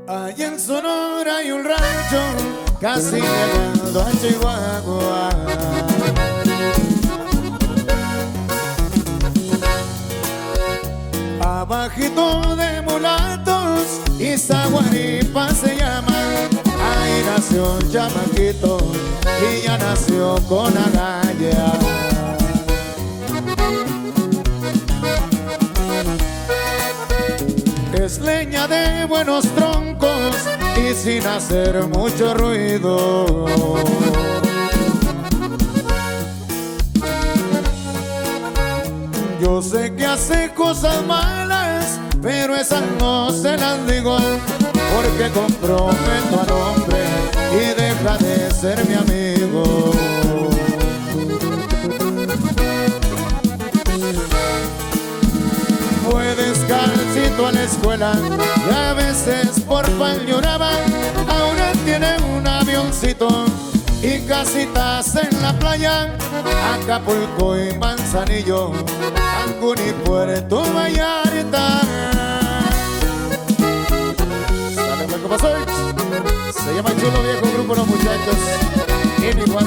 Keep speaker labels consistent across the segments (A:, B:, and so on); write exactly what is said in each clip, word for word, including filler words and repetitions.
A: Allá en Sonora hay un rancho casi llegando a Chihuahua. Abajito de mulatos y Zaguaripa se llama. Ahí nació un chamaquito y ya nació con agallas. Es leña de buenos troncos y sin hacer mucho ruido. Yo sé que hace cosas malas, pero esas no se las digo, porque comprometo al hombre y deja de ser mi amigo. Fue descalcito a la escuela y a veces por pan lloraba. Ahora tiene un avioncito y casitas en la playa, Acapulco y Manzanillo, Cancún y Puerto Vallarta. ¿Saben lo que pasó? Se llama Chulo Viejo, grupo Los Muchachos, inigual.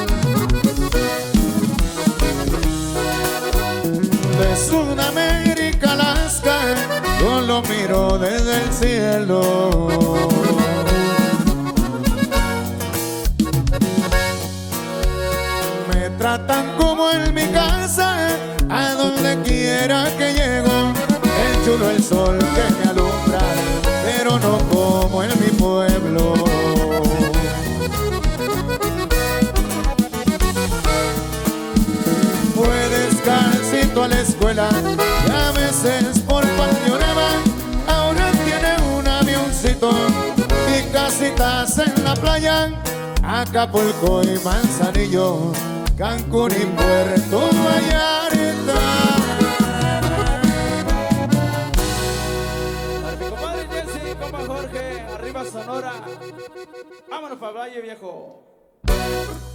A: De Sudamérica, Alaska, yo lo miro desde el cielo. Me tratan como en mi casa, a donde quiera que llego. El chulo, el sol que me alumbra, pero no como en mi pueblo. Fue descalcito a la escuela y a veces por pan lloraba. Ahora tiene un avioncito y casitas en la playa, Acapulco y Manzanillo, Cancún y Puerto Vallarta.
B: Para mi compadre Jesse, compa Jorge, arriba Sonora. Vámonos para Valle, viejo.